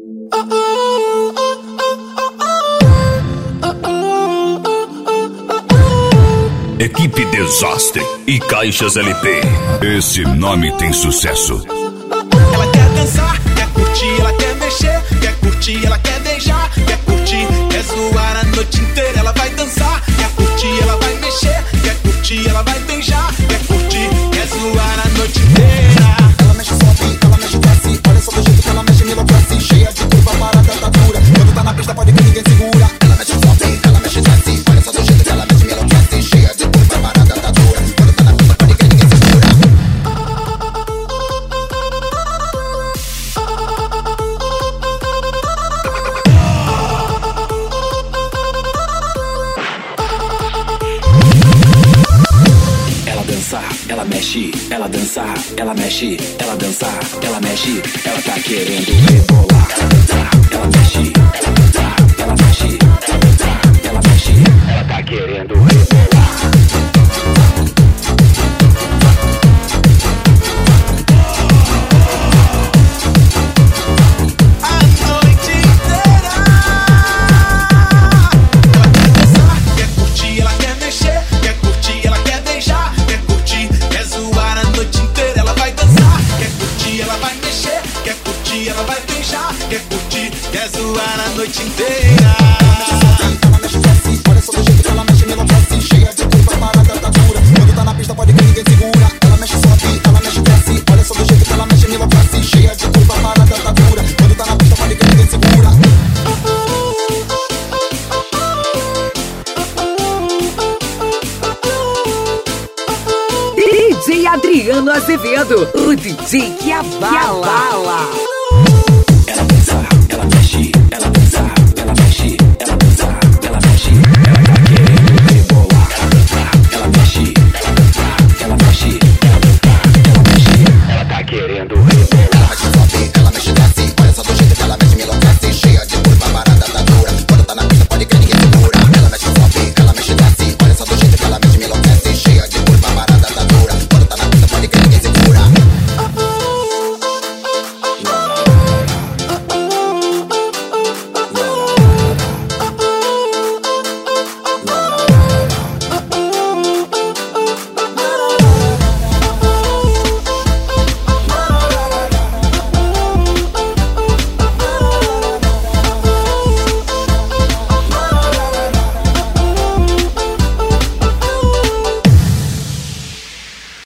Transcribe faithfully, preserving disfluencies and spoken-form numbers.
Equipe Desastre e Caixas L P. Esse nome tem sucesso. Ela quer dançar, quer curtir, ela quer mexer, quer curtir, ela quer beijar, quer curtir, quer zoar a noite inteira. Ela vai dançar, quer curtir, ela vai mexer, quer curtir, ela vai beijar, quer curtir, quer zoar a noite inteira. Ela mexe sobe, ela mexe desce, olha só do jeito que ela mexe, me enlouquece. Cheia de curva, parada, tá dura. Quando tá na pista pode que ninguém segura. Ela mexe sobe, ela mexe desce, olha só do jeito que ela mexe, me enlouquece. Cheia de curva, parada, tá dura. Quando tá na pista pode que ninguém segura. Ela dançar, ela mexe, ela dançar, ela mexe, ela dançar, ela mexe, ela tá querendo rebolar. Ela dançar, ela mexe, ela dançar, ela mexe, ela dançar, ela mexe, ela tá querendo rebolar. Ela vai beijar, quer curtir, quer zoar a noite inteira. Ela mexe desce, olha só do jeito que ela mexe, me enlouquece. Cheia de curva, parada, tá dura. Quando tá na pista pode que ninguém segura. Ela mexe sobe, ela mexe desce, olha só do jeito que ela mexe, me enlouquece. Cheia de curva, parada, tá dura. Quando tá na pista pode que ninguém segura. D J Adriano Azevedo, o D J que abala.